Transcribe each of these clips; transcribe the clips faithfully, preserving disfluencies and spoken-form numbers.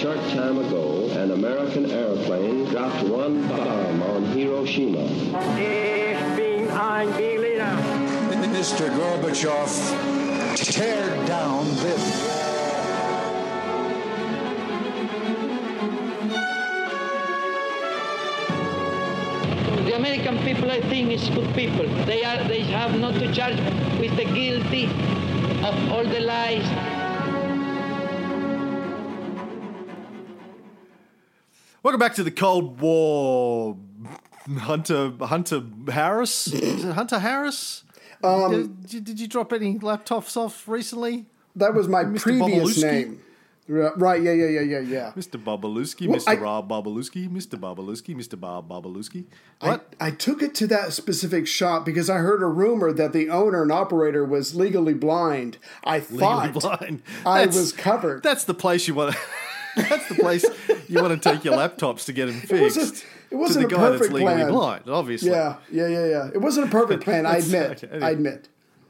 short time ago, an American airplane dropped one bomb on Hiroshima. Ich bin ein Berliner. Mister Gorbachev, tear down this. The American people, I think, is good people. They are. They have not to charge with the guilty of all the lies. Welcome back to the Cold War. Hunter Hunter Harris? Is it Hunter Harris? Um, did, did you drop any laptops off recently? That was my Mister previous Bobolewski? name. Right, yeah, yeah, yeah, yeah, yeah. Mister Bobolewski, Well, Mister I- Rob Bobolewski, Mister Bobolewski, Mister Bob Bobolewski. What? I, I took it to that specific shop because I heard a rumor that the owner and operator was legally blind. I thought Legally blind. I That's- was covered. That's the place you want to... That's the place you want to take your laptops to get them fixed. It wasn't, it wasn't to a the guy perfect that's legally plan. blind, obviously. Yeah, yeah, yeah, yeah. It wasn't a perfect plan, I admit. okay. I admit.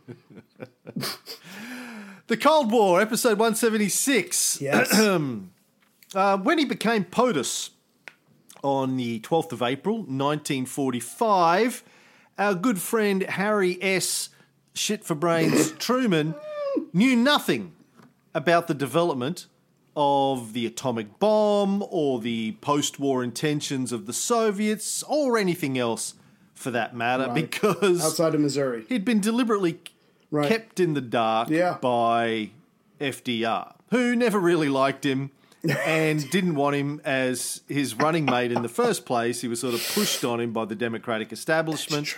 The Cold War, episode one seventy-six. Yes. uh, when he became POTUS on the twelfth of April, nineteen forty-five, our good friend Harry S. Shit for Brains Truman knew nothing about the development of the atomic bomb or the post-war intentions of the Soviets or anything else for that matter, Right. because Outside of Missouri. he'd been deliberately Right. kept in the dark Yeah. by F D R, who never really liked him and didn't want him as his running mate in the first place. He was sort of pushed on him by the Democratic establishment.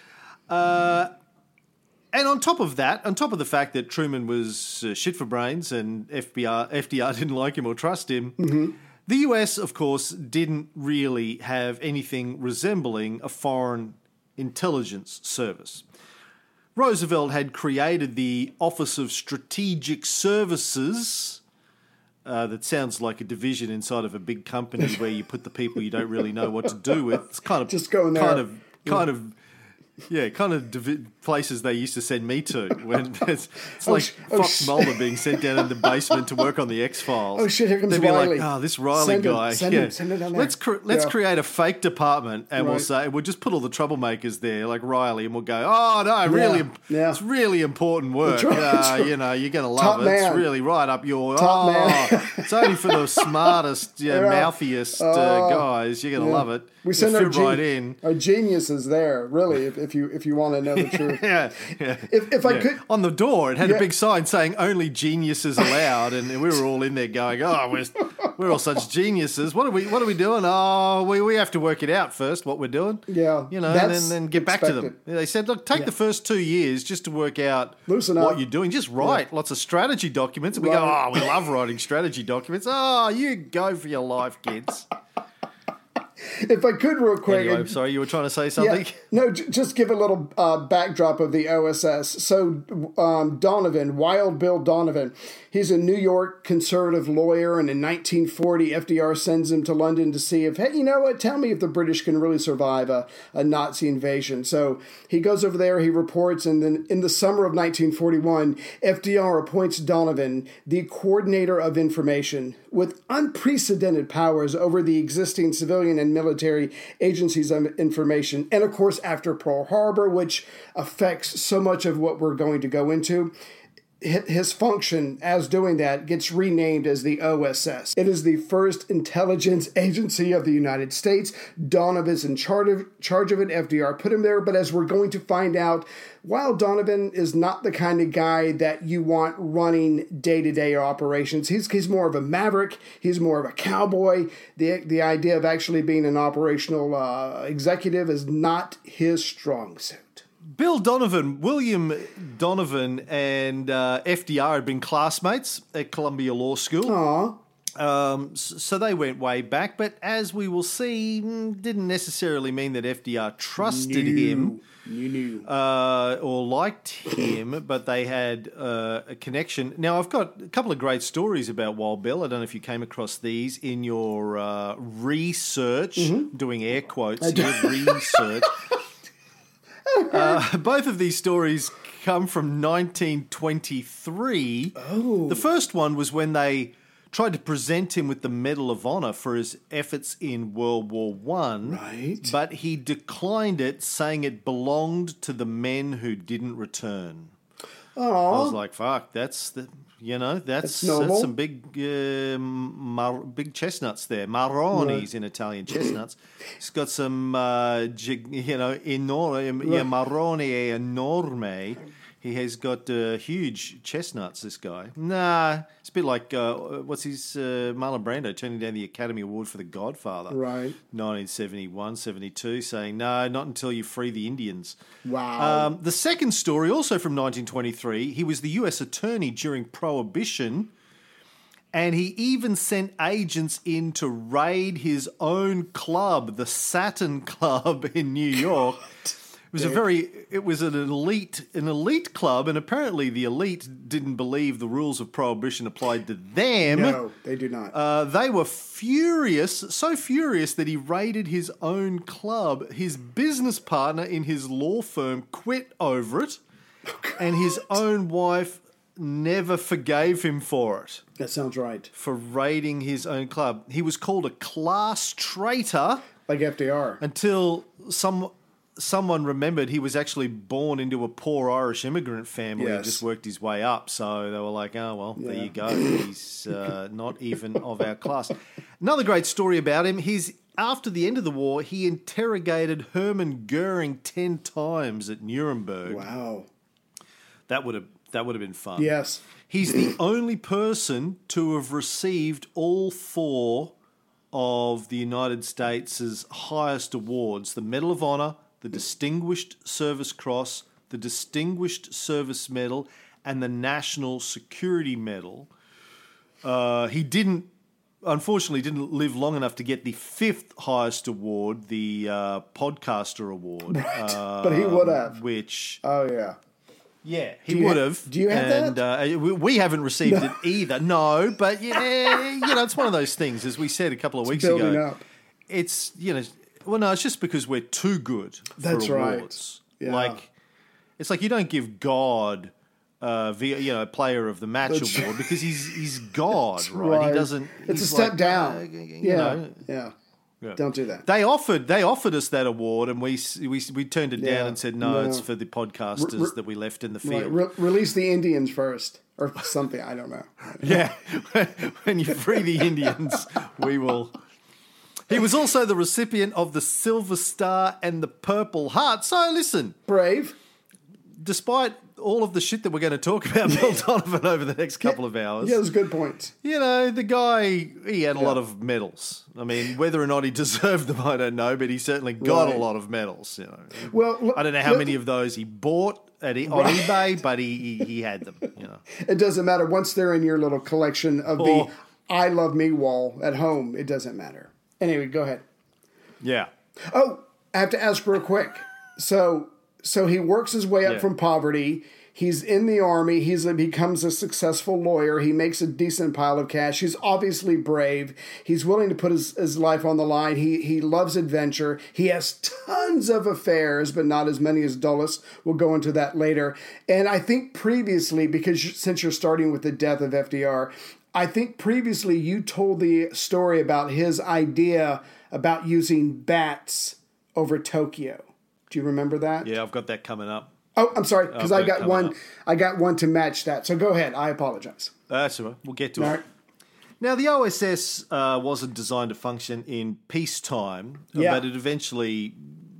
Uh, and on top of that, on top of the fact that Truman was uh, shit for brains and F B R, F D R didn't like him or trust him, Mm-hmm. the U S, of course, didn't really have anything resembling a foreign intelligence service. Roosevelt had created the Office of Strategic Services. Uh, that sounds like a division inside of a big company where you put the people you don't really know what to do with. It's kind of Just go in there. kind of kind of yeah, kind of divi- places they used to send me to when it's, it's Oh, like sh- oh, Fox sh- Mulder being sent down in the basement to work on the X Files. Oh, shit, here comes They'd be Riley. like, oh, this Riley Send him, guy. send yeah. him, send him down there. Let's cre- let's Yeah. create a fake department and we'll Right. say we'll just put all the troublemakers there, like Riley, and we'll go, oh no, really, imp- yeah. it's really important work. That's right, Uh, that's right. you know, you're gonna love Top it. man. It's really right up your Top oh, man. it's only for the smartest, yeah, Yeah. mouthiest uh, Oh, guys. You're gonna Yeah. love it. We send You'll our, fit right gen- in. our geniuses there, really, if, if you if you want to know the truth. Yeah, yeah. If, if I Yeah. could, On the door, it had Yeah. a big sign saying "Only geniuses allowed," and we were all in there going, "Oh, we're we're all such geniuses. What are we What are we doing? Oh, we, we have to work it out first. What we're doing, Yeah, you know, and then, that's then get back to them." expected. They said, "Look, take Yeah. the first two years just to work out Loosen what up. you're doing. Just write lots of strategy documents." And we go, Right. "Oh, we love writing strategy documents. Oh, you go for your life, kids." if I could, real quick. Anyway, sorry, you were trying to say something. Yeah, no, j- just give a little uh, backdrop of the O S S. So, um, Donovan, Wild Bill Donovan, he's a New York conservative lawyer, and in nineteen forty, F D R sends him to London to see if, hey, you know what, tell me if the British can really survive a, a Nazi invasion. So he goes over there, he reports, and then in the summer of nineteen forty-one, F D R appoints Donovan the coordinator of information with unprecedented powers over the existing civilian and military agencies of information. And of course, after Pearl Harbor, which affects so much of what we're going to go into, his function as doing that gets renamed as the O S S. It is the first intelligence agency of the United States. Donovan's in charge of, charge of it. F D R put him there. But as we're going to find out, while Donovan is not the kind of guy that you want running day-to-day operations, he's he's more of a maverick. He's more of a cowboy. The, the idea of actually being an operational uh, executive is not his strong suit. Bill Donovan, William Donovan, and uh, F D R had been classmates at Columbia Law School. Aw. Um, s- so they went way back, but as we will see, mm, didn't necessarily mean that F D R trusted him You knew. uh, or liked him, but they had uh, a connection. Now, I've got a couple of great stories about Wild Bill. I don't know if you came across these in your uh, research, doing air quotes here, research. Uh, both of these stories come from nineteen twenty-three. Oh. The first one was when they tried to present him with the Medal of Honor for his efforts in World War One. Right. But he declined it, saying it belonged to the men who didn't return. Oh, I was like, "Fuck, that's the you know that's That's noble. that's some big uh, mar- big chestnuts there, marronis Right. in Italian, chestnuts." He's got some uh, gig- you know enorme, yeah, marrone enorme. He has got uh, huge chestnuts, this guy. Nah, it's a bit like, uh, what's his, uh, Marlon Brando turning down the Academy Award for The Godfather. Right. nineteen seventy-one, seventy-two, saying, no, not until you free the Indians. Wow. Um, the second story, also from nineteen twenty-three, he was the U S attorney during Prohibition, and he even sent agents in to raid his own club, the Saturn Club in New York. It was a very, it was an elite, an elite club, and apparently the elite didn't believe the rules of Prohibition applied to them. no, they do not. Uh, they were furious, so furious that he raided his own club. His business partner in his law firm quit over it, and his own wife never forgave him for it, that sounds right. for raiding his own club. He was called a class traitor Like F D R. until some someone remembered he was actually born into a poor Irish immigrant family and Yes. just worked his way up. So they were like, oh, well, there Yeah. you go. He's uh, not even of our class. Another great story about him, he's after the end of the war, he interrogated Hermann Goering ten times at Nuremberg. Wow. That would have that would have been fun. Yes. He's the only person to have received all four of the United States' highest awards, the Medal of Honor, the Distinguished Service Cross, the Distinguished Service Medal, and the National Security Medal. Uh, he didn't, unfortunately, didn't live long enough to get the fifth highest award, the uh, Podcaster Award. Right. uh, But he would have. Which... Oh, yeah. Yeah, he Do you would ha- have. do you have and, that? Uh, we, we haven't received it either. No, but yeah, you know, it's one of those things. As we said a couple of weeks building ago, up. it's you know, well, no, it's just because we're too good That's for right. awards. Yeah. Like, it's like you don't give God, uh, via, you know, Player of the Match That's award because he's he's God, That's right? He right. doesn't. It's he's a step like, down. uh, you yeah. know, yeah. Yeah. Don't do that. They offered they offered us that award, and we we we turned it Yeah. down and said no, No. it's for the podcasters Re- re- that we left in the Right. field. Re- release the Indians first. Or something. I don't know. Yeah, when you free the Indians, we will. He was also the recipient of the Silver Star and the Purple Heart. So listen, Brave. despite all of the shit that we're going to talk about Bill Donovan over the next couple of hours, Yeah, those good points. you know, the guy, he had a lot Yeah. of medals. I mean, whether or not he deserved them, I don't know, but he certainly got Right. a lot of medals. You know, Well, look- I don't know how look- many of those he bought at e- on Right. eBay, but he, he he had them. You know, It doesn't matter. Once they're in your little collection of Oh. the I Love Me wall at home, it doesn't matter. Anyway, go ahead. yeah. Oh, I have to ask real quick. So, so he works his way up Yeah. from poverty. He's in the army. He's a, becomes a successful lawyer. He makes a decent pile of cash. He's obviously brave. He's willing to put his, his life on the line. He he loves adventure. He has tons of affairs, but not as many as Dulles. We'll go into that later. And I think previously, because you- since you're starting with the death of F D R, I think previously you told the story about his idea about using bats over Tokyo. Do you remember that? Yeah, I've got that coming up. Oh, I'm sorry, because I've I got it got coming one. up. I got one to match that. So go ahead. I apologize. That's all right. We'll get to All it. right. Now, the O S S uh, wasn't designed to function in peacetime, Yeah. but it eventually,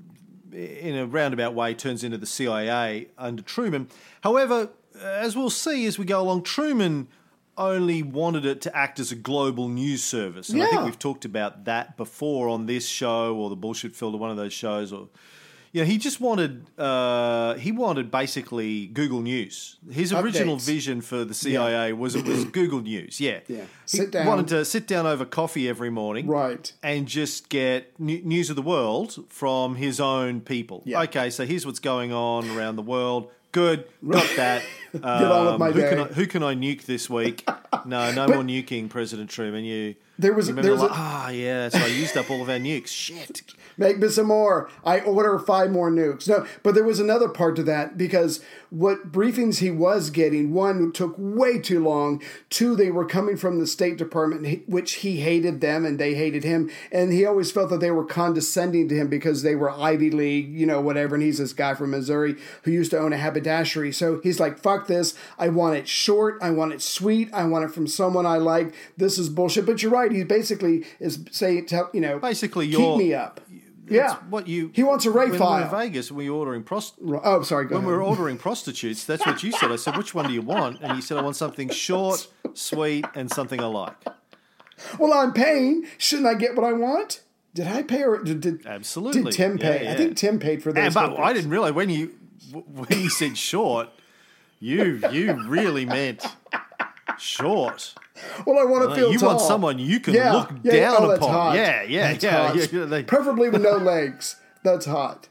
in a roundabout way, turns into the C I A under Truman. However, as we'll see as we go along, Truman only wanted it to act as a global news service. And I think Yeah. we've talked about that before on this show or the Bullshit Filter, one of those shows, or you know, he just wanted uh, he wanted basically Google News. His original Updates. vision for the C I A was it was Google News. Yeah, Yeah. He Sit down. wanted to sit down over coffee every morning, Right. and just get n- news of the world from his own people. Yeah. Okay, so here's what's going on around the world. Good, got that. Get on with my who day. Can I, who can I nuke this week? No, no more nuking, President Truman. You There was Remember there was like, a, ah, yeah, so I used up all of our nukes. Shit. make me some more. I order five more nukes. No, but there was another part to that because what briefings he was getting, one, took way too long. Two, they were coming from the State Department, which he hated them and they hated him. And he always felt that they were condescending to him because they were Ivy League, you know, whatever. And he's this guy from Missouri who used to own a haberdashery. So he's like, fuck this. I want it short. I want it sweet. I want it from someone I like. This is bullshit. But you're right. He basically is saying, tell, you know, Basically, keep you're, me up. That's Yeah. what you. He wants a rate when file. we were in Vegas, when we were ordering prost. Oh, sorry. Go When ahead. we were ordering prostitutes, that's what you said. I said, "Which one do you want?" And you said, "I want something short, sweet, and something I like." Well, I'm paying. Shouldn't I get what I want? Did I pay or did, did Absolutely. Did Tim Yeah, pay? yeah. I think Tim paid for Yeah, those. but I hookers. didn't realize when you when you said short, you you really meant short. Well, I want to feel you tall. want someone you can Yeah, look yeah, down oh, that's upon. hot. Yeah, yeah, That's yeah, hot. yeah, yeah, they- Preferably with no legs. That's hot.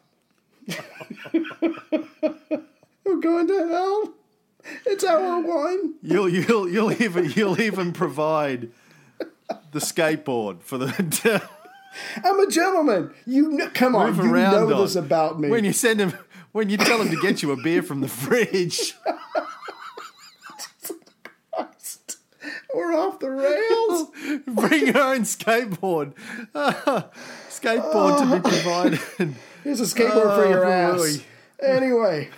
We're going to hell. It's hour one. You'll you'll you'll even you'll even provide the skateboard for the I'm a gentleman. You know, come on. move You around know on. this about me. When you send him, when you tell him to get you a beer from the fridge. We're off the rails. Bring your own skateboard. skateboard to be provided. Here's a skateboard for your Oh, ass. boy. Anyway.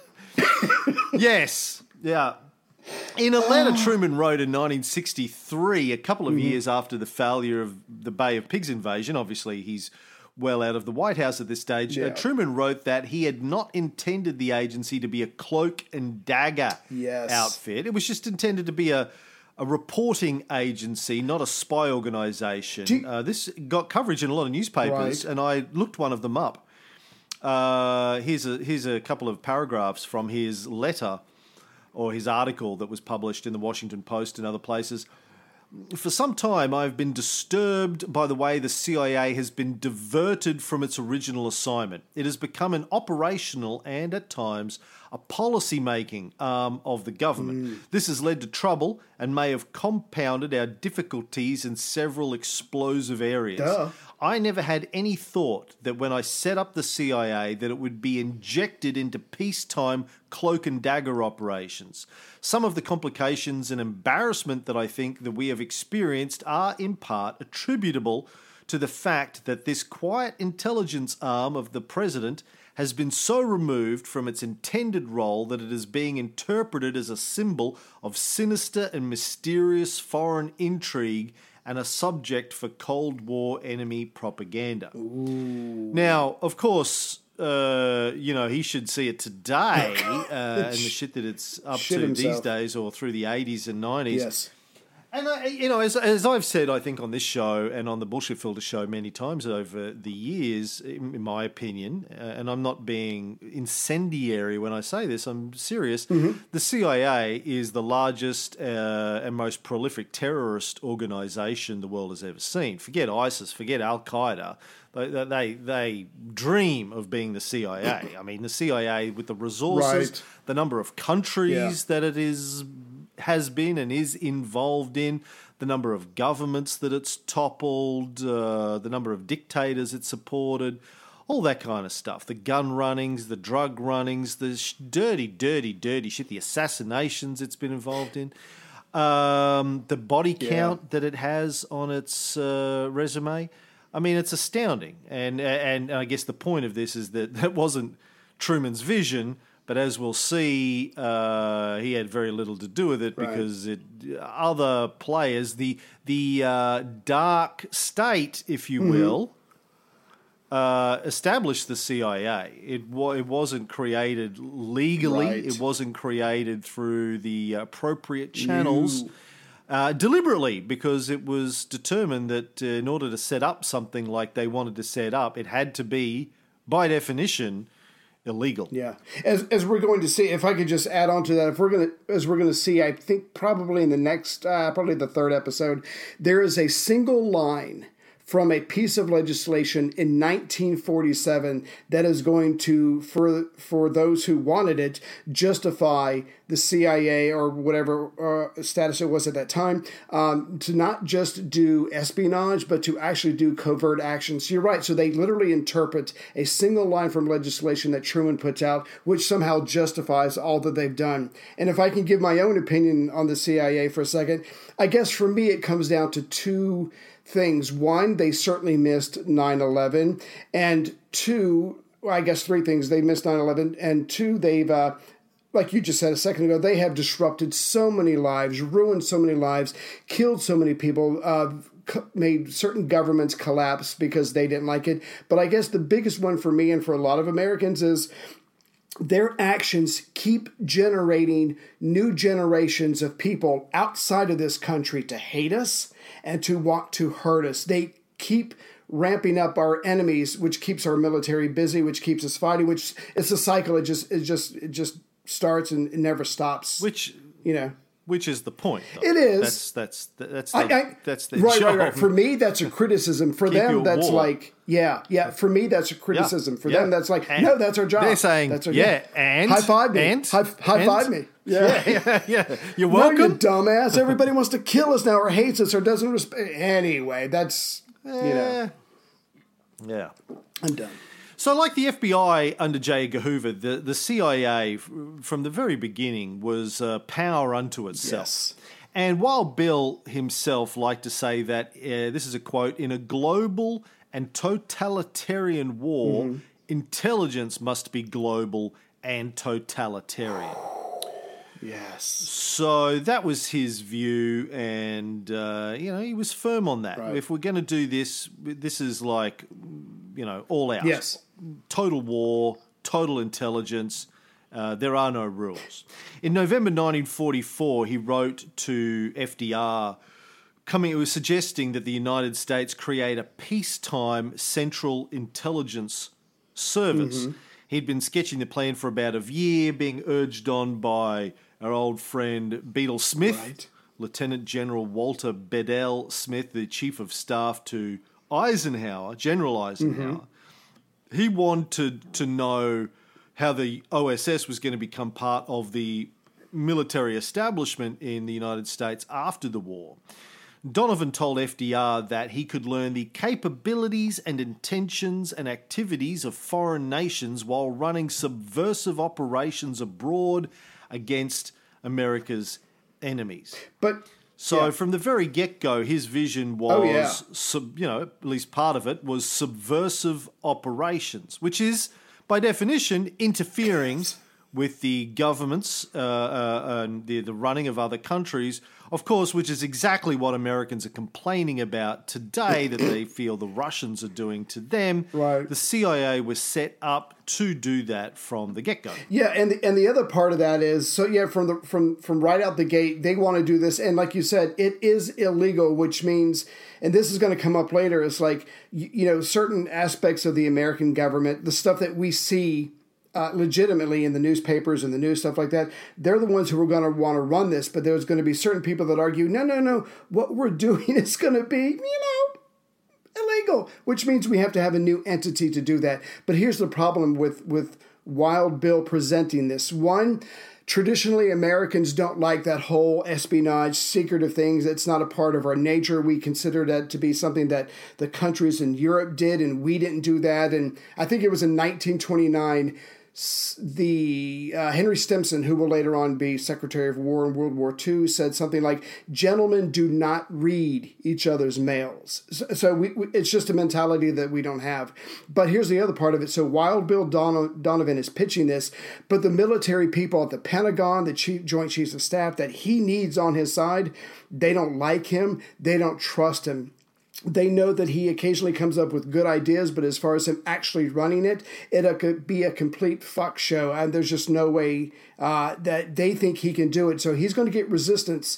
Yes. Yeah. In a letter Truman wrote in nineteen sixty-three, a couple of years after the failure of the Bay of Pigs invasion, obviously he's well out of the White House at this stage, Yeah. uh, Truman wrote that he had not intended the agency to be a cloak and dagger Yes. outfit. It was just intended to be a a reporting agency, not a spy organisation. Do you- Uh, this got coverage in a lot of newspapers, Right. and I looked one of them up. Uh, here's a here's a couple of paragraphs from his letter or his article that was published in the Washington Post and other places. For some time, I've been disturbed by the way the C I A has been diverted from its original assignment. It has become an operational and, at times, a policy-making arm of the government. This has led to trouble and may have compounded our difficulties in several explosive areas. Duh. I never had any thought that when I set up the C I A that it would be injected into peacetime cloak and dagger operations. Some of the complications and embarrassment that I think that we have experienced are in part attributable to the fact that this quiet intelligence arm of the president has been so removed from its intended role that it is being interpreted as a symbol of sinister and mysterious foreign intrigue and a subject for Cold War enemy propaganda. Now, of course, uh, you know, he should see it today uh, and the shit that it's up Shit to himself. these days or through the eighties and nineties. Yes. And, I, you know, as, as I've said, I think on this show and on the Bullshit Filter show many times over the years, in, in my opinion, uh, and I'm not being incendiary when I say this, I'm serious, the C I A is the largest uh, and most prolific terrorist organisation the world has ever seen. Forget ISIS, forget Al-Qaeda. They, they, they dream of being the C I A. I mean, the C I A with the resources, Right. the number of countries Yeah. that it is has been and is involved in, the number of governments that it's toppled, uh, the number of dictators it's supported, all that kind of stuff. The gun runnings, the drug runnings, the sh- dirty, dirty, dirty shit, the assassinations it's been involved in, um, the body count that it has on its uh, resume. I mean, it's astounding. And, and, and I guess the point of this is that that wasn't Truman's vision. But as we'll see, uh, he had very little to do with it Right. because it, other players, the the uh, dark state, if you Mm-hmm. will, uh, established the C I A. It wa- it wasn't created legally. Right. It wasn't created through the appropriate channels. Uh, deliberately, because it was determined that uh, in order to set up something like they wanted to set up, it had to be, by definition, illegal. Yeah, as as we're going to see, if I could just add on to that, if we're going to, as we're going to see, I think probably in the next, uh, probably the third episode, there is a single line from a piece of legislation in nineteen forty-seven that is going to, for for those who wanted it, justify the C I A or whatever uh, status it was at that time, um, to not just do espionage, but to actually do covert actions. So you're right. So they literally interpret a single line from legislation that Truman puts out, which somehow justifies all that they've done. And if I can give my own opinion on the C I A for a second, I guess for me it comes down to two things. One, they certainly missed nine eleven. And two, well, I guess three things. They missed nine eleven. And two, they've... Uh, like you just said a second ago, they have disrupted so many lives, ruined so many lives, killed so many people, uh, made certain governments collapse because they didn't like it. But I guess the biggest one for me and for a lot of Americans is their actions keep generating new generations of people outside of this country to hate us and to want to hurt us. They keep ramping up our enemies, which keeps our military busy, which keeps us fighting, which it's a cycle. It just, it just, it just starts and it never stops. Which, you know, which is the point. Though. It is. That's that's that's the, I, I, that's the right, job. right, right. For me, that's a criticism. For Keep them, that's war. like, yeah, yeah. For me, that's a criticism. Yeah, For yeah. them, that's like, And no, that's our job. They're saying, that's our yeah, job. and high five me, and high, high and, five me. Yeah, yeah, yeah, yeah. You're no, welcome. you dumbass. Everybody wants to kill us now, or hates us, or doesn't respect. Anyway, that's you know, yeah. I'm done. So, like the F B I under J. Edgar Hoover, the, the C I A f- from the very beginning was uh, power unto itself. Yes. And while Bill himself liked to say that, uh, this is a quote, in a global and totalitarian war, mm-hmm. intelligence must be global and totalitarian. Yes. So that was his view, and, uh, you know, he was firm on that. Right. If we're going to do this, this is like, you know, all out. Yes. Total war, total intelligence. Uh, there are no rules. In November nineteen forty-four, he wrote to F D R, coming, it was suggesting that the United States create a peacetime Central Intelligence Service. Mm-hmm. He'd been sketching the plan for about a year, being urged on by our old friend Beadle Smith, right. Lieutenant General Walter Bedell Smith, the Chief of Staff to Eisenhower, General Eisenhower. Mm-hmm. He wanted to know how the O S S was going to become part of the military establishment in the United States after the war. Donovan told F D R that he could learn the capabilities and intentions and activities of foreign nations while running subversive operations abroad against America's enemies. But So yeah. from the very get-go, his vision was, oh, yeah. sub, you know, at least part of it was subversive operations, which is, by definition, interfering with the governments uh, uh, and the, the running of other countries, of course, which is exactly what Americans are complaining about today, that they feel the Russians are doing to them. Right. The C I A was set up to do that from the get-go. Yeah, and the, and the other part of that is, so yeah, from the from from right out the gate, they want to do this, and like you said, it is illegal, which means, and this is going to come up later, it's like, you, you know, certain aspects of the American government, the stuff that we see Uh, legitimately in the newspapers and the news, stuff like that, they're the ones who are going to want to run this, but there's going to be certain people that argue, no, no, no, what we're doing is going to be, you know, illegal, which means we have to have a new entity to do that. But here's the problem with, with Wild Bill presenting this. One, traditionally, Americans don't like that whole espionage, secretive things. It's not a part of our nature. We consider that to be something that the countries in Europe did, and we didn't do that. And I think it was in nineteen twenty-nine, the uh, Henry Stimson, who will later on be Secretary of War in World War Two, said something like, "Gentlemen do not read each other's mails." So, so we, we, it's just a mentality that we don't have. But here's the other part of it. So Wild Bill Don- Donovan is pitching this, but the military people at the Pentagon, the Chief, Joint Chiefs of Staff that he needs on his side, they don't like him. They don't trust him. They know that he occasionally comes up with good ideas, but as far as him actually running it, it could be a complete fuck show. And there's just no way uh, that they think he can do it. So he's going to get resistance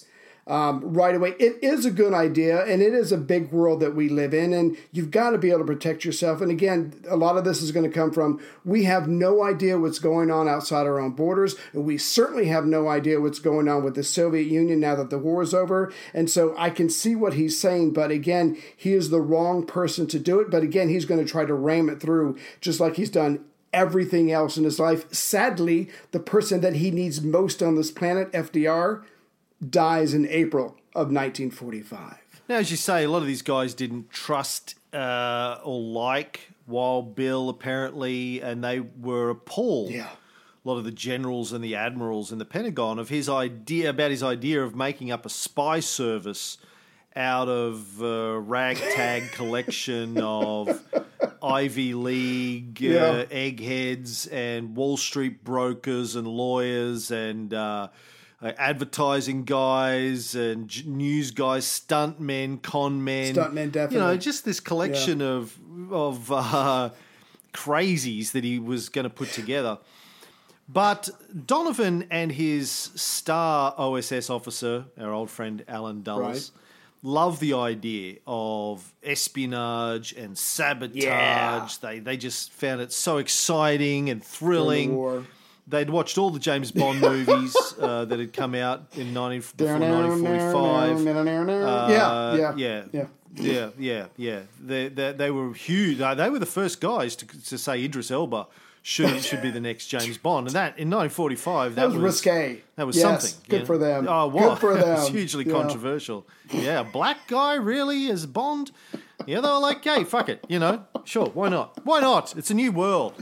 um, right away. It is a good idea, and it is a big world that we live in, and you've got to be able to protect yourself. And again, a lot of this is going to come from we have no idea what's going on outside our own borders, and we certainly have no idea what's going on with the Soviet Union now that the war is over. And so I can see what he's saying, but again, he is the wrong person to do it. But again, he's going to try to ram it through just like he's done everything else in his life. Sadly, the person that he needs most on this planet, F D R, dies in April of nineteen forty-five. Now, as you say, a lot of these guys didn't trust uh, or like Wild Bill, apparently, and they were appalled. Yeah. A lot of the generals and the admirals in the Pentagon of his idea about his idea of making up a spy service out of a ragtag collection of Ivy League uh, Yeah. eggheads and Wall Street brokers and lawyers and uh, uh, advertising guys and j- news guys, stunt men, con men. Stuntmen, definitely. You know, just this collection Yeah. of of uh, crazies that he was going to put together. But Donovan and his star O S S officer, our old friend Alan Dulles, Right. love the idea of espionage and sabotage. Yeah. They they just found it so exciting and thrilling. war. They'd watched all the James Bond movies uh, that had come out in nineteen, before nineteen forty-five. Uh, yeah, yeah, yeah, yeah. yeah, yeah, yeah. They, they, they were huge. Uh, They were the first guys to, to say Idris Elba should should be the next James Bond, and that in nineteen forty-five that, That was risque. That was Yes, something. good you for know? them. Oh, Good what? for It was them. hugely Yeah. controversial. Yeah, a black guy really as Bond. Yeah, they were like, "Hey, fuck it, you know, sure, why not? Why not? It's a new world."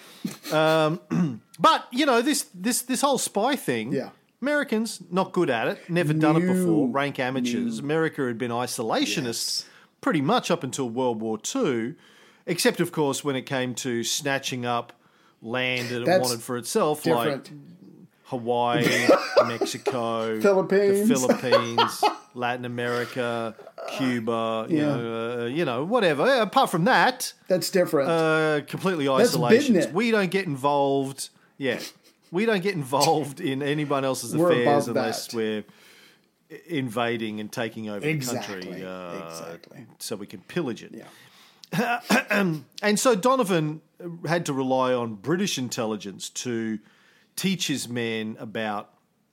Um, but you know this this this whole spy thing. Yeah. Americans not good at it. Never done it No. before. Rank amateurs. America had been isolationists pretty much up until World War Two, except of course when it came to snatching up land that it That's wanted for itself, different. like Hawaii, Mexico, Philippines. the Philippines, Latin America, Cuba, you Yeah. know, uh, you know, whatever. Apart from that, That's different. uh, completely That's isolation. business. We don't get involved. Yeah, we don't get involved in anyone else's We're affairs above unless that. we're invading and taking over Exactly, the country, uh, exactly. so we can pillage it. Yeah. And so Donovan had to rely on British intelligence to teach his men about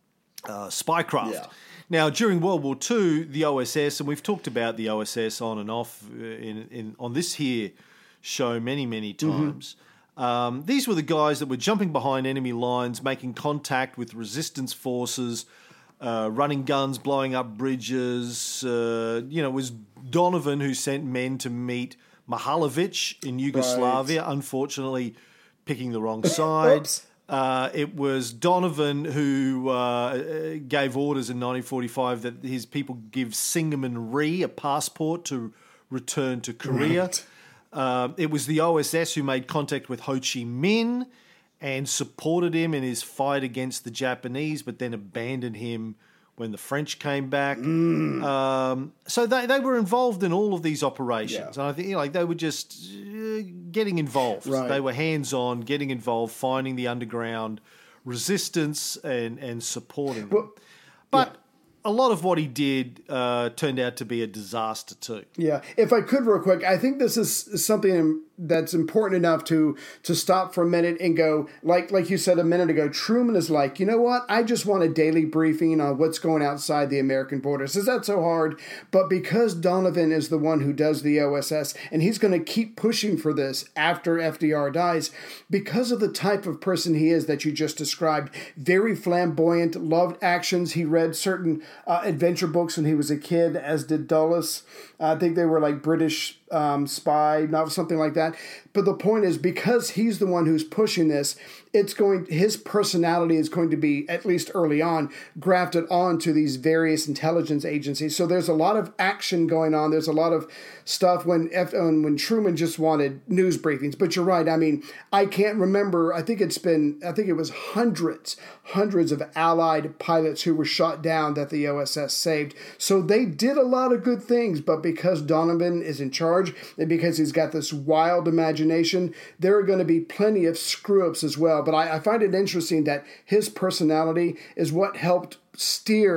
uh, spycraft. Yeah. Now, during World War Two, the O S S, and we've talked about the O S S on and off uh, in, in on this here show many, many times. Um, these were the guys that were jumping behind enemy lines, making contact with resistance forces, uh, running guns, blowing up bridges. Uh, you know, it was Donovan who sent men to meet Mihalovic in Yugoslavia, unfortunately picking the wrong side. Oops. Uh, it was Donovan who uh, gave orders in nineteen forty-five that his people give Singerman Rhee a passport to return to Korea. Right. Uh, it was the O S S who made contact with Ho Chi Minh and supported him in his fight against the Japanese, but then abandoned him when the French came back. Mm. Um, so they, they were involved in all of these operations. Yeah. And I think you know, like they were just uh, getting involved. Right. They were hands-on, getting involved, finding the underground resistance and, and supporting them. Well, but a lot of what he did uh, turned out to be a disaster too. Yeah, if I could real quick, I think this is something that's important enough to to stop for a minute and go, like like you said a minute ago, Truman is like, you know what? I just want a daily briefing on what's going outside the American borders. Is that so hard? But because Donovan is the one who does the O S S, and he's going to keep pushing for this after F D R dies, because of the type of person he is that you just described, very flamboyant, loved actions. He read certain uh, adventure books when he was a kid, as did Dulles. I think they were like British um, spy novels, something like that. But the point is, because he's the one who's pushing this, it's going. His personality is going to be, at least early on, grafted onto these various intelligence agencies. So there's a lot of action going on. There's a lot of stuff when F, when Truman just wanted news briefings. But you're right. I mean, I can't remember. I think it's been. I think it was hundreds, hundreds of Allied pilots who were shot down that the O S S saved. So they did a lot of good things. But because Donovan is in charge and because he's got this wild imagination, there are going to be plenty of screw-ups as well. But I, I find it interesting that his personality is what helped steer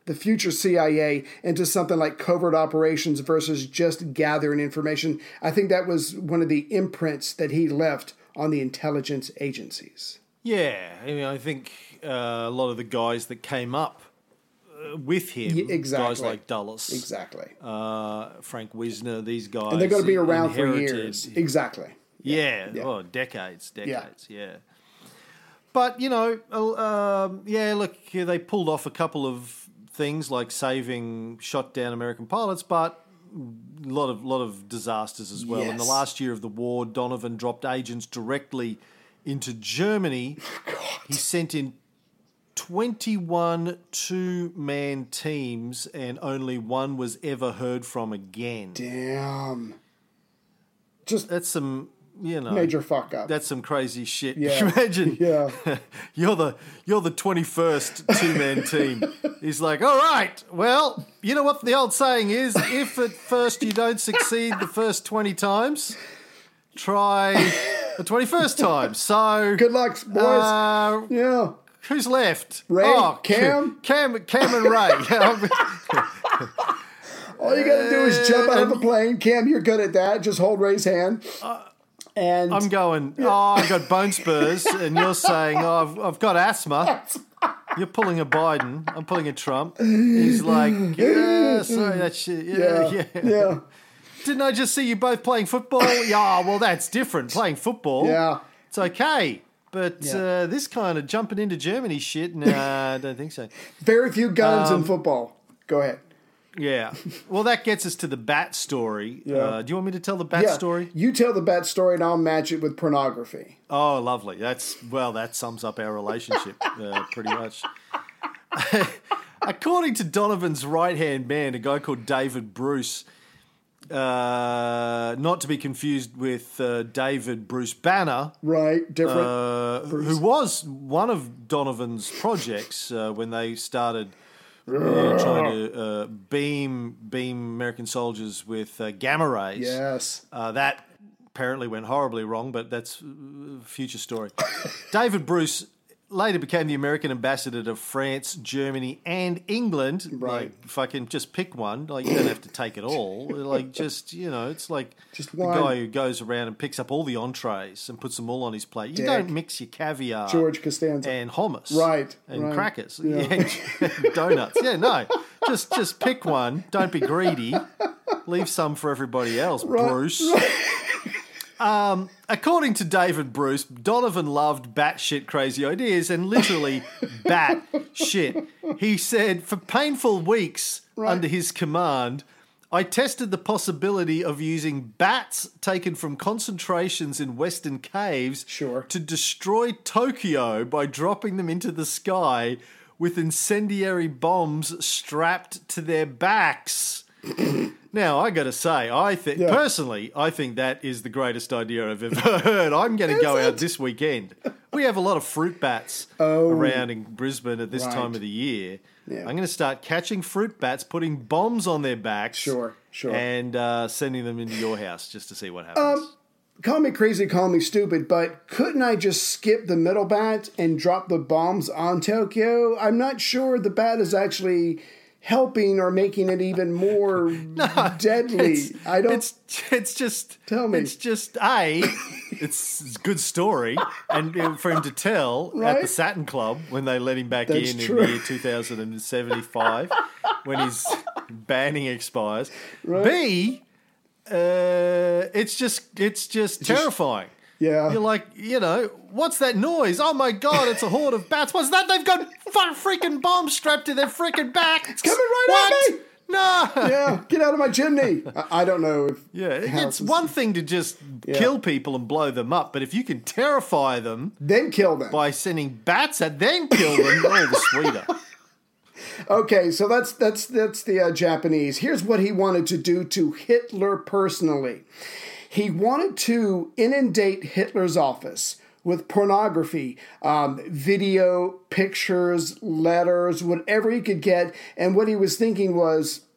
the future C I A into something like covert operations versus just gathering information. I think that was one of the imprints that he left on the intelligence agencies. Yeah, I mean, I think uh, a lot of the guys that came up uh, with him, Yeah, exactly. guys like Dulles, Exactly. uh, Frank Wisner, these guys, And they're going to be around inherited, for years. Exactly. Yeah, Yeah. oh, decades, decades, yeah. yeah. But, you know, uh, um, yeah, look, yeah, they pulled off a couple of things like saving shot down American pilots, but a lot of lot of disasters as well. Yes. In the last year of the war, Donovan dropped agents directly into Germany. God. He sent in twenty-one two-man teams, and only one was ever heard from again. Damn. Just That's some, you know, major fuck up. That's some crazy shit. Yeah. Can you imagine? Yeah. you're the you're the twenty-first two-man team. He's like, all right, well, you know what the old saying is: if at first you don't succeed the first twenty times, try the twenty-first time. So Good luck, boys. Uh, yeah. who's left? Ray? Oh, Cam? Cam, Cam, and Ray. All you got to do is jump out of the plane. Cam, you're good at that. Just hold Ray's hand. And I'm going, oh, I've got bone spurs, and you're saying, oh, I've, I've got asthma. You're pulling a Biden. I'm pulling a Trump. He's like, yeah, sorry, that shit. Yeah, yeah, yeah. yeah, Didn't I just see you both playing football? Yeah, well, that's different. Playing football, yeah. it's okay. But Yeah. uh, this kind of jumping into Germany shit, nah, I don't think so. Very few guns Um, in football. Go ahead. Yeah. Well, that gets us to the bat story. Yeah. Uh, do you want me to tell the bat Yeah. story? You tell the bat story, and I'll match it with pornography. Oh, lovely. That's, well, that sums up our relationship uh, pretty much. According to Donovan's right-hand man, a guy called David Bruce, uh, not to be confused with uh, David Bruce Banner, Right, different. uh, who was one of Donovan's projects uh, when they started uh, trying to uh, beam beam American soldiers with uh, gamma rays. yes. Uh, that apparently went horribly wrong, but that's a future story. David Bruce later became the American ambassador to France, Germany, and England. Right. Like, if I can just pick one, like, you don't have to take it all. Like, just, you know, it's like Just the one. guy who goes around and picks up all the entrees and puts them all on his plate. You Dick. don't mix your caviar George Costanza. and hummus. Right, And right. crackers. Yeah. Yeah, donuts. Yeah, no. Just just pick one. Don't be greedy. Leave some for everybody else, Bruce. Um, according to David Bruce, Donovan loved batshit crazy ideas and literally bat shit. He said, for painful weeks Right. under his command, I tested the possibility of using bats taken from concentrations in Western caves Sure. to destroy Tokyo by dropping them into the sky with incendiary bombs strapped to their backs. Now, I got to say, I think Yeah. personally, I think that is the greatest idea I've ever heard. I'm going to go out this weekend. We have a lot of fruit bats Oh. around in Brisbane at this Right. time of the year. Yeah. I'm going to start catching fruit bats, putting bombs on their backs, Sure, sure. and uh, sending them into your house just to see what happens. Um, Call me crazy, call me stupid, but couldn't I just skip the middle bat and drop the bombs on Tokyo? I'm not sure the bat is actually helping or making it even more deadly. It's, I don't. It's it's just. Tell me. It's just a. It's, it's a good story, and uh, for him to tell at Right? the Saturn Club when they let him back That's in true. in the year two thousand seventy-five, when his banning expires. Right. B. Uh, it's just it's just terrifying. Yeah. You're like, you know, what's that noise? Oh my God, it's a horde of bats. What's that? They've got f- freaking bombs strapped to their freaking backs. It's coming right at me. No. Yeah, get out of my chimney. I, I don't know if. Yeah, it- it's houses- one thing to just Yeah. kill people and blow them up, but if you can terrify them Then kill them. by sending bats at then kill them, all the sweeter. Okay, so that's that's that's the uh, Japanese. Here's what he wanted to do to Hitler personally. He wanted to inundate Hitler's office with pornography, um, video, pictures, letters, whatever he could get. And what he was thinking was,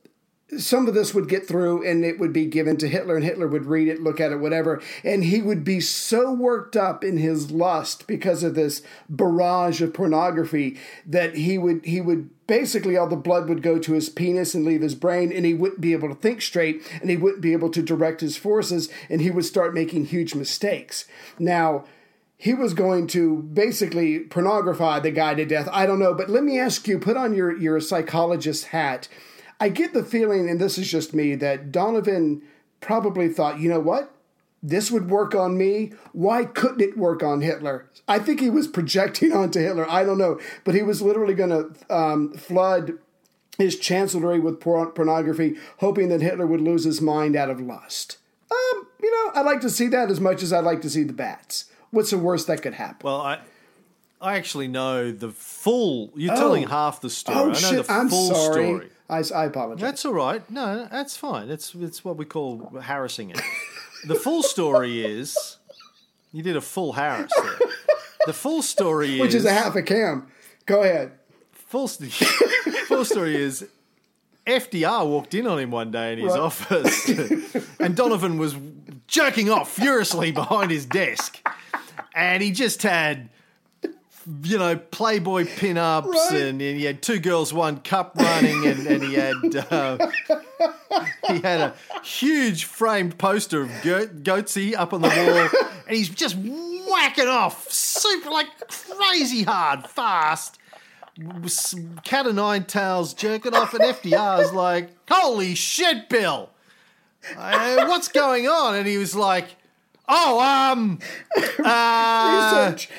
some of this would get through and it would be given to Hitler, and Hitler would read it, look at it, whatever, and he would be so worked up in his lust because of this barrage of pornography that he would he would basically all the blood would go to his penis and leave his brain, and he wouldn't be able to think straight, and he wouldn't be able to direct his forces, and he would start making huge mistakes. Now, he was going to basically pornography the guy to death. I don't know, but let me ask you, put on your, your psychologist hat. I get the feeling, and this is just me, that Donovan probably thought, you know what? This would work on me. Why couldn't it work on Hitler? I think he was projecting onto Hitler. I don't know. But he was literally going to um, flood his chancellery with por- pornography, hoping that Hitler would lose his mind out of lust. Um, you know, I'd like to see that as much as I'd like to see the bats. What's the worst that could happen? Well, I I actually know the full... You're Oh. telling half the story. Oh, I know shit. the I'm full sorry. story. I, I apologize. That's all right. No, that's fine. It's it's what we call harassing it. The full story is... You did a full Harris there. The full story Which is... is a half a cam. Go ahead. Full, st- full story is... F D R walked in on him one day in his Right. office, and Donovan was jerking off furiously behind his desk, and he just had, you know, Playboy pin-ups, Right. and, and he had Two Girls One Cup running, and, and he had uh, he had a huge framed poster of Go- Goatsy up on the wall, and he's just whacking off super like crazy hard, fast. Cat of nine tails jerking off, and F D R's like, holy shit, Bill, uh, what's going on? And he was like, oh, um, uh, Research.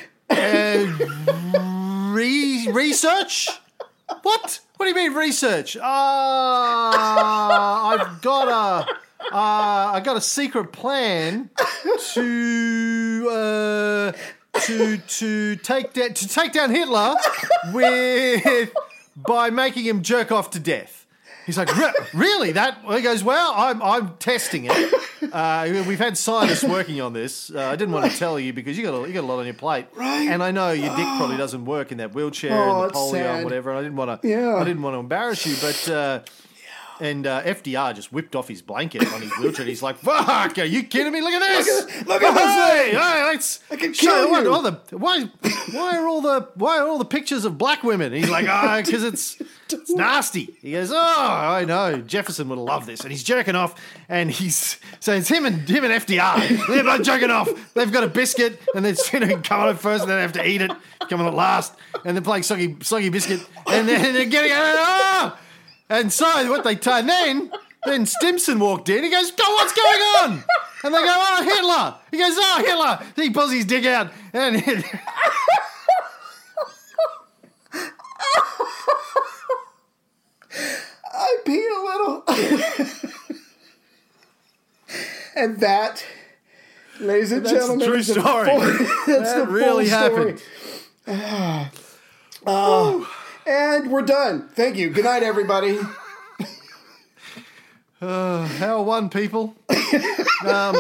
uh, re- research? What? What do you mean research? Ah, I've got a, uh, I got a secret plan to, uh, to to take da- to take down Hitler with by making him jerk off to death. He's like, Re- really? That? He goes, well, I'm I'm testing it. Uh, we've had scientists working on this. Uh, I didn't want to tell you because you got a, you got a lot on your plate, Right. and I know your dick probably doesn't work in that wheelchair Oh, and the it's polio sad. and whatever. And I didn't want to. Yeah. I didn't want to embarrass you, but. Uh, And uh, F D R just whipped off his blanket on his wheelchair. And he's like, "Fuck! Are you kidding me? Look at this! Look at- look at this hey, thing! hey, let's I can show kill what- you." all the why. Why are all the why are all the pictures of black women?" And he's like, "Ah, because it's it's nasty." He goes, "Oh, I know. Jefferson would love this." And he's jerking off, and he's so it's him and him and F D R. They're both jerking off. They've got a biscuit, and they're sitting come on it first, and then they have to eat it. Come on at last, and they're playing soggy soggy biscuit, and then they're getting oh! And so what they t- and then. Then Stimson walked in. He goes, "Go, what's going on?" And they go, "Oh, Hitler." He goes, "Oh, Hitler." He pulls his dick out, and it, I peed a little. And that, ladies and That's a gentlemen, true is the story. full- that's That the really full story. happened. Uh, and we're done. Thank you. Good night, everybody. uh, how are one people? um,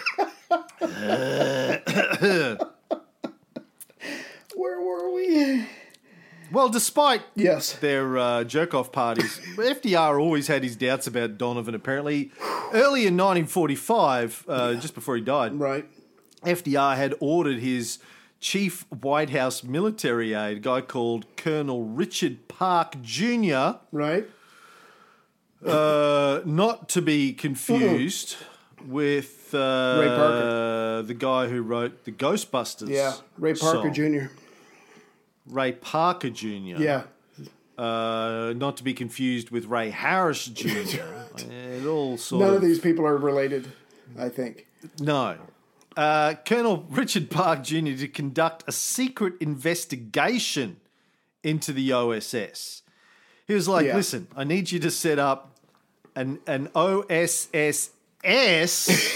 Where were we? well, despite Yes. their uh, jerk-off parties, F D R always had his doubts about Donovan. Apparently, early in nineteen forty-five, uh, just before he died, Right. F D R had ordered his chief White House military aide, a guy called Colonel Richard Park Junior, Right. uh, not to be confused with uh, Ray Parker. the guy who wrote the Ghostbusters. Yeah. Ray Parker song. Junior Ray Parker Junior Yeah. Uh, not to be confused with Ray Harris Junior It all sort None of of these people are related, I think. No. Uh, Colonel Richard Park Junior to conduct a secret investigation into the O S S. He was like, Yeah. listen, I need you to set up an, an O S S S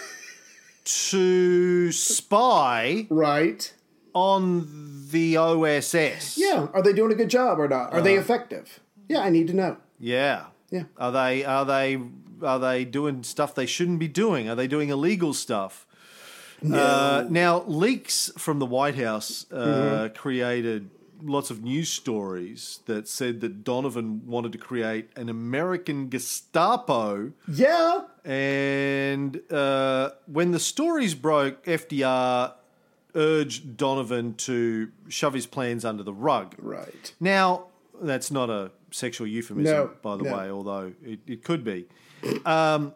to spy Right. on the O S S. Yeah. Are they doing a good job or not? Are they effective? Yeah, I need to know. Yeah. Yeah. Are they are they are they doing stuff they shouldn't be doing? Are they doing illegal stuff? No. Uh, now, leaks from the White House uh, created lots of news stories that said that Donovan wanted to create an American Gestapo. Yeah. And uh, when the stories broke, F D R urged Donovan to shove his plans under the rug. Right. Now, that's not a sexual euphemism, No, by the no. way, although it, it could be. Um,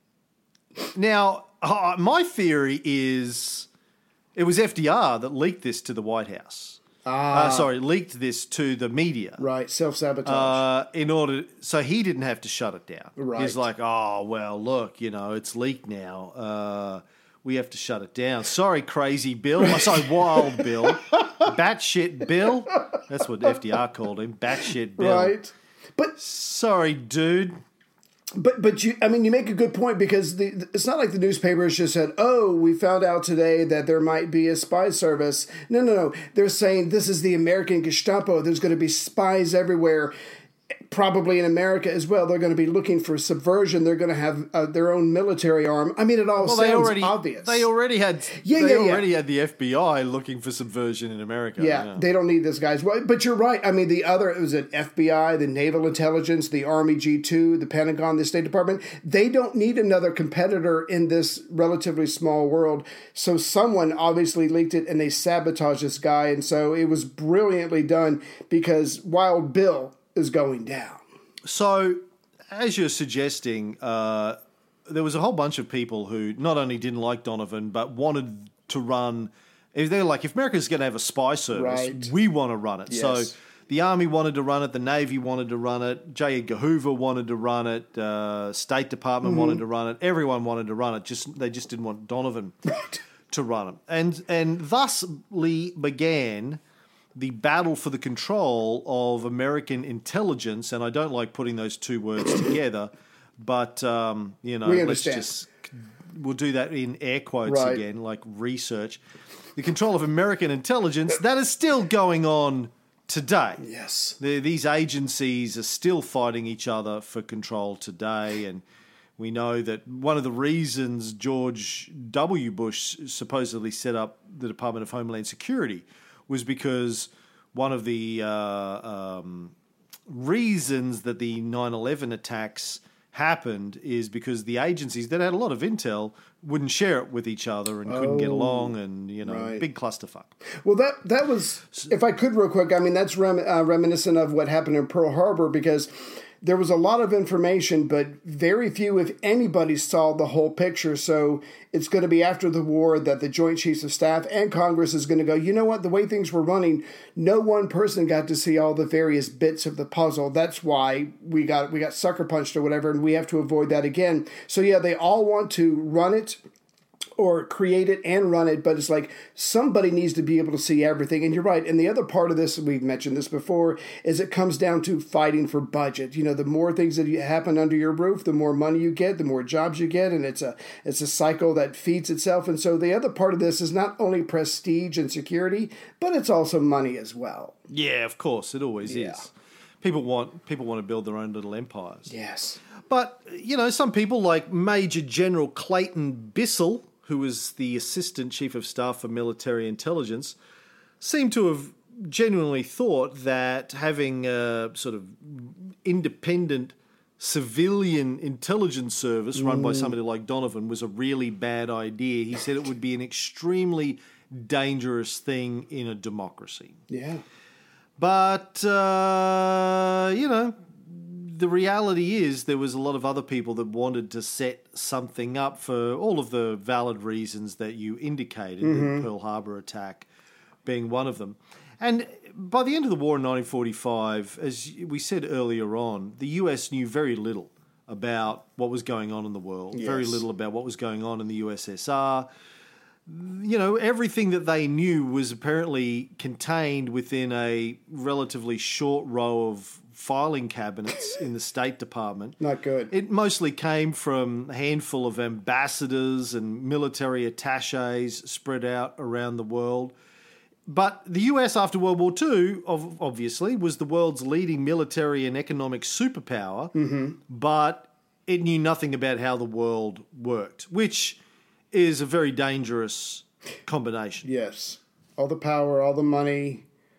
now, uh, my theory is it was F D R that leaked this to the White House. Ah. Uh, sorry, leaked this to the media. Right. Self-sabotage. Uh, in order, so he didn't have to shut it down. Right. He's like, oh well, look, you know, it's leaked now. Uh, we have to shut it down. Sorry, crazy Bill. Oh, sorry, wild Bill. Batshit Bill. That's what F D R called him. Batshit Bill. Right. But Sorry, dude. But but you, I mean, you make a good point because the, it's not like the newspapers just said, "Oh, we found out today that there might be a spy service." No, no, no. They're saying this is the American Gestapo. There's going to be spies everywhere, probably in America as well. They're going to be looking for subversion. They're going to have uh, their own military arm. I mean, it all Well, sounds they already obvious. They already had. Yeah, they yeah, yeah. already had the F B I looking for subversion in America. Yeah, they don't need this, guys. Well, but you're right. I mean, the other, it was an F B I, the Naval Intelligence, the Army G two, the Pentagon, the State Department. They don't need another competitor in this relatively small world. So someone obviously leaked it and they sabotaged this guy. And so it was brilliantly done because Wild Bill is going down. So, as you're suggesting, uh, there was a whole bunch of people who not only didn't like Donovan, but wanted to run. If they're like, if America's going to have a spy service, Right. we want to run it. Yes. So, the Army wanted to run it, the Navy wanted to run it, J. Edgar Hoover wanted to run it, uh, State Department Mm-hmm. wanted to run it, everyone wanted to run it. Just they just didn't want Donovan to run it, and and thusly began the battle for the control of American intelligence, and I don't like putting those two words together, but um, you know, We let's understand. just we'll do that in air quotes Right. again, like research. The control of American intelligence that is still going on today. Yes. The, these agencies are still fighting each other for control today, and we know that one of the reasons George W. Bush supposedly set up the Department of Homeland Security was because one of the uh, um, reasons that the nine eleven attacks happened is because the agencies that had a lot of intel wouldn't share it with each other and couldn't get along, and, you know, right. big clusterfuck. Well, that that was, if I could real quick, I mean, that's rem, uh, reminiscent of what happened in Pearl Harbor because there was a lot of information, but very few, if anybody, saw the whole picture. So it's going to be after the war that the Joint Chiefs of Staff and Congress is going to go, you know what, the way things were running, no one person got to see all the various bits of the puzzle. That's why we got we got sucker punched or whatever, and we have to avoid that again. So yeah, they all want to run it or create it and run it, but it's like somebody needs to be able to see everything. And you're right. And the other part of this, we've mentioned this before, is it comes down to fighting for budget. You know, the more things that happen under your roof, the more money you get, the more jobs you get, and it's a it's a cycle that feeds itself. And so the other part of this is not only prestige and security, but it's also money as well. Yeah, of course, it always Yeah. is. People want people want to build their own little empires. Yes. But, you know, some people like Major General Clayton Bissell, who was the Assistant Chief of Staff for Military Intelligence, seem to have genuinely thought that having a sort of independent civilian intelligence service run by somebody like Donovan was a really bad idea. He said it would be an extremely dangerous thing in a democracy. Yeah. But, uh, you know, the reality is there was a lot of other people that wanted to set something up for all of the valid reasons that you indicated, the Pearl Harbor attack being one of them. And by the end of the war in nineteen forty-five, as we said earlier on, the U S knew very little about what was going on in the world, very Yes. little about what was going on in the U S S R. You know, everything that they knew was apparently contained within a relatively short row of filing cabinets in the State Department. Not good. It mostly came from a handful of ambassadors and military attaches spread out around the world. But the U S after World War Two, ov- obviously, was the world's leading military and economic superpower, Mm-hmm. but it knew nothing about how the world worked, which is a very dangerous combination. Yes. All the power, all the money,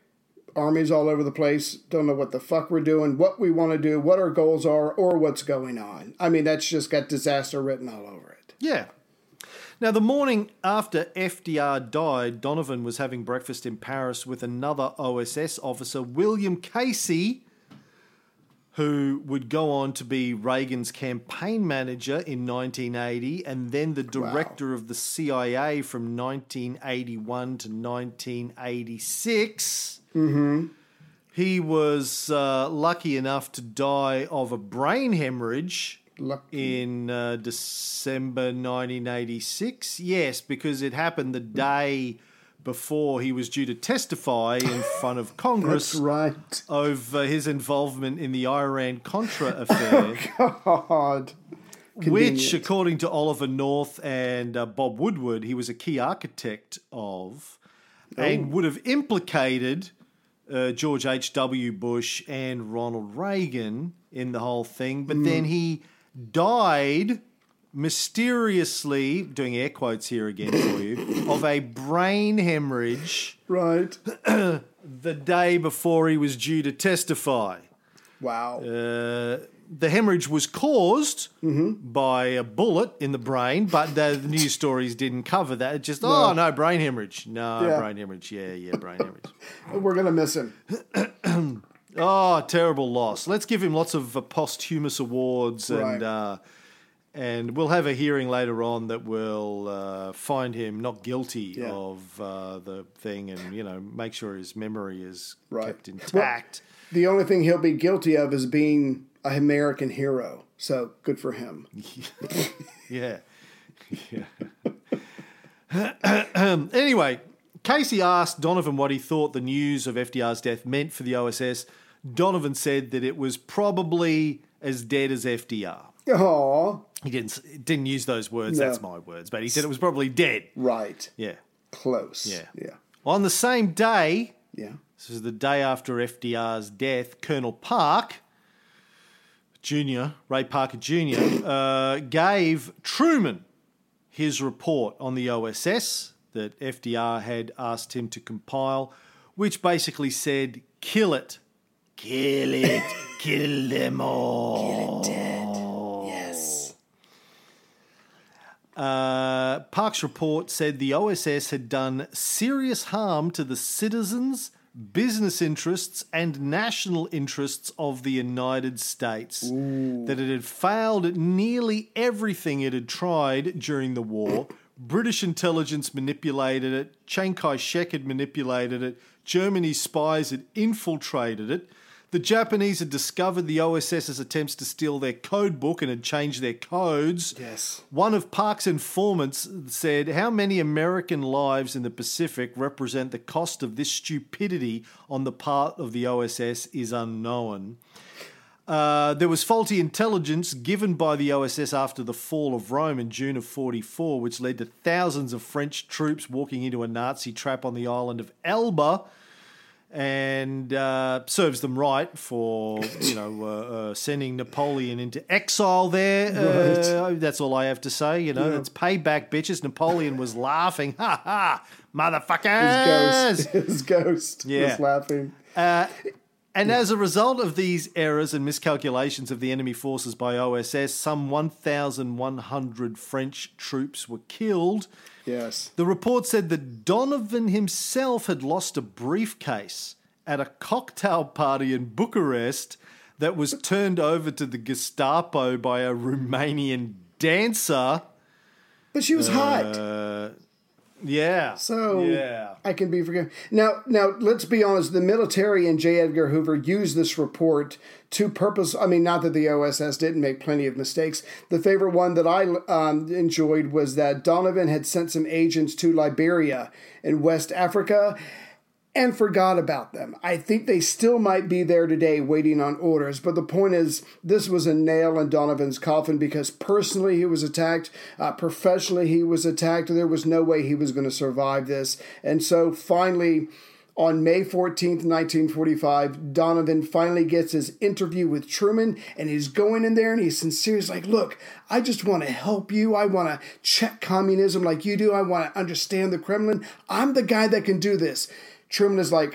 armies all over the place, don't know what the fuck we're doing, what we want to do, what our goals are, or what's going on. I mean, that's just got disaster written all over it. Yeah. Now, the morning after F D R died, Donovan was having breakfast in Paris with another O S S officer, William Casey, who would go on to be Reagan's campaign manager in nineteen eighty and then the director wow. of the C I A from nineteen eighty-one to nineteen eighty-six. Mm-hmm. He was uh, lucky enough to die of a brain hemorrhage Lucky. in uh, December nineteen eighty-six. Yes, because it happened the day before he was due to testify in front of Congress That's right. over his involvement in the Iran-Contra affair. Oh, God. Convenient. Which, according to Oliver North and uh, Bob Woodward, he was a key architect of oh. and would have implicated uh, George H W. Bush and Ronald Reagan in the whole thing. But mm. then he died mysteriously, doing air quotes here again for you, of a brain hemorrhage. Right. The day before he was due to testify. Wow. Uh, the hemorrhage was caused mm-hmm. by a bullet in the brain, but the, the news stories didn't cover that. It just, no. oh, no, brain hemorrhage. No, yeah. brain hemorrhage. Yeah, yeah, brain hemorrhage. We're going to miss him. Oh, terrible loss. Let's give him lots of uh, posthumous awards and... Right. Uh, And we'll have a hearing later on that will uh, find him not guilty yeah. of uh, the thing and, you know, make sure his memory is right. kept intact. Well, the only thing he'll be guilty of is being an American hero. So good for him. yeah. yeah. Anyway, Casey asked Donovan what he thought the news of F D R's death meant for the O S S. Donovan said that it was probably as dead as F D R. Aww. He didn't didn't use those words. No. That's my words. But he said it was probably dead. Right. Yeah. Close. Yeah. Yeah. On the same day, yeah. this is the day after F D R's death, Colonel Park, Junior, Ray Parker Junior, uh, gave Truman his report on the O S S that F D R had asked him to compile, which basically said, kill it. Kill it. Kill them all. Kill it dead. Yes. Uh, Park's report said the O S S had done serious harm to the citizens, business interests, and national interests of the United States. Ooh. That it had failed at nearly everything it had tried during the war. British intelligence manipulated it. Chiang Kai-shek had manipulated it. Germany's spies had infiltrated it. The Japanese had discovered the O S S's attempts to steal their code book and had changed their codes. Yes. One of Park's informants said, how many American lives in the Pacific represent the cost of this stupidity on the part of the O S S is unknown. Uh, there was faulty intelligence given by the O S S after the fall of Rome in June of forty-four, which led to thousands of French troops walking into a Nazi trap on the island of Elba, and uh, serves them right for, you know, uh, uh, sending Napoleon into exile there. Right. Uh, that's all I have to say, you know. Yeah. It's payback, bitches. Napoleon was laughing. Ha ha, motherfuckers! His ghost. His ghost Yeah. was laughing. Uh, and yeah. as a result of these errors and miscalculations of the enemy forces by O S S, some one thousand one hundred French troops were killed. Yes. The report said that Donovan himself had lost a briefcase at a cocktail party in Bucharest that was turned over to the Gestapo by a Romanian dancer. But she was uh, hot. Yeah. So yeah. I can be forgiven. Now, now let's be honest. The military and J. Edgar Hoover used this report to purpose. I mean, not that the O S S didn't make plenty of mistakes. The favorite one that I um, enjoyed was that Donovan had sent some agents to Liberia in West Africa and forgot about them. I think they still might be there today waiting on orders. But the point is, this was a nail in Donovan's coffin because personally he was attacked, uh, professionally he was attacked. There was no way he was going to survive this. And so finally, on May fourteenth, nineteen forty-five, Donovan finally gets his interview with Truman, and he's going in there and he's sincere. He's like, look, I just want to help you. I want to check communism like you do. I want to understand the Kremlin. I'm the guy that can do this. Truman is like,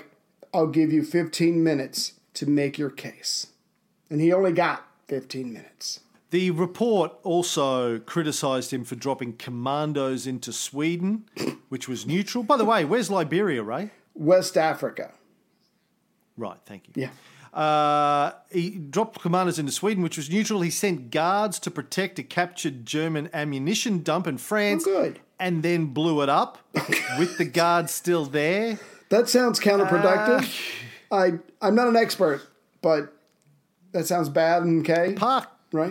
I'll give you fifteen minutes to make your case. And he only got fifteen minutes. The report also criticised him for dropping commandos into Sweden, which was neutral. By the way, where's Liberia, Ray? West Africa. Right, thank you. Yeah. Uh, he dropped commandos into Sweden, which was neutral. He sent guards to protect a captured German ammunition dump in France. Oh, good. And then blew it up with the guards still there. That sounds counterproductive. Uh, I, I'm not an expert, but that sounds bad, okay? Park. Right?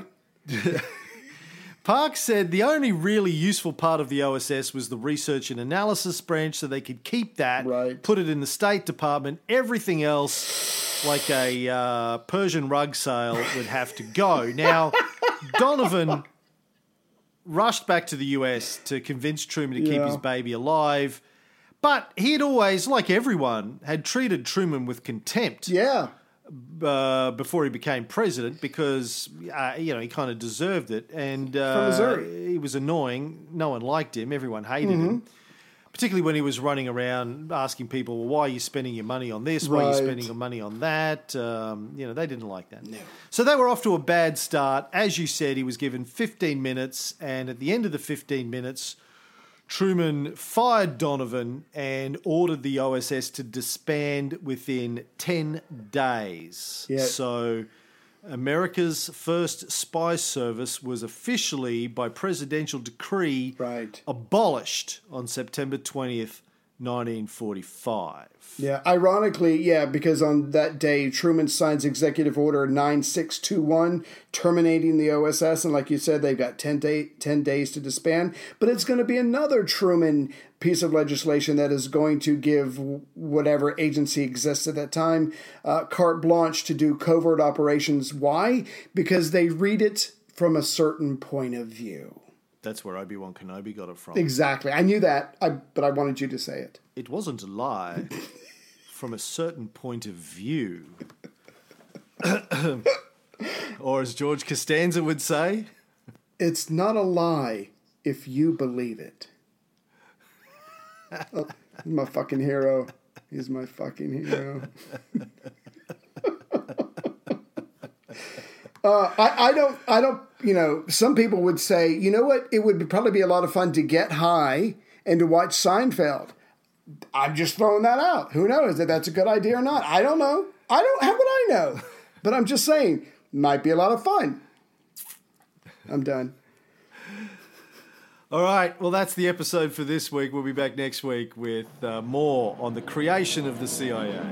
Park said the only really useful part of the O S S was the research and analysis branch, so they could keep that, right. put it in the State Department. Everything else, like a uh, Persian rug sale, would have to go. Now, Donovan rushed back to the U S to convince Truman to keep yeah. his baby alive, but he had always, like everyone, had treated Truman with contempt. Yeah. Uh, before he became president, because uh, you know he kind of deserved it, and uh, From Missouri. he was annoying. No one liked him. Everyone hated mm-hmm. him, particularly when he was running around asking people, well, "Why are you spending your money on this? Why right. are you spending your money on that?" Um, you know, they didn't like that. No. So they were off to a bad start. As you said, he was given fifteen minutes, and at the end of the fifteen minutes, Truman fired Donovan and ordered the O S S to disband within ten days. Yeah. So America's first spy service was officially, by presidential decree, right. abolished on September twentieth, nineteen forty-five. Yeah, ironically, yeah, because on that day, Truman signs Executive Order nine six two one, terminating the O S S, and like you said, they've got ten, day, ten days to disband, but it's going to be another Truman piece of legislation that is going to give whatever agency exists at that time uh, carte blanche to do covert operations. Why? Because they read it from a certain point of view. That's where Obi-Wan Kenobi got it from. Exactly. I knew that, I, but I wanted you to say it. It wasn't a lie. From a certain point of view. Or as George Costanza would say, it's not a lie if you believe it. Oh, he's my fucking hero. He's my fucking hero. uh, I, I don't, I don't, you know, some people would say, you know what, it would probably be a lot of fun to get high and to watch Seinfeld. I'm just throwing that out. Who knows if that's a good idea or not? I don't know. I don't, how would I know? But I'm just saying, might be a lot of fun. I'm done. All right, well, that's the episode for this week. We'll be back next week with uh, more on the creation of the C I A.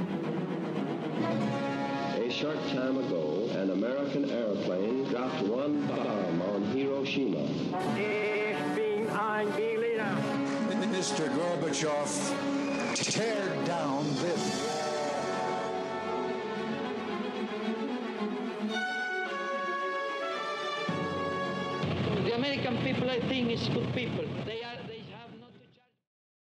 A short time ago, an American airplane dropped one bomb on Hiroshima. Ich bin ein Berliner. Mister Gorbachev, tear down this. The American people, I think, is good people. They